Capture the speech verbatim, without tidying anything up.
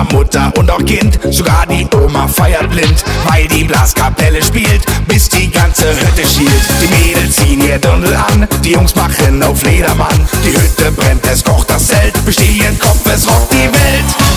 Vater, Mutter und auch Kind. Sogar die Oma feiert blind, weil die Blaskapelle spielt, bis die ganze Hütte schielt. Die Mädels ziehen ihr Dirndl an, die Jungs machen auf Ledermann. Die Hütte brennt, es kocht das Zelt, bestehen Kopf, es rockt die Welt.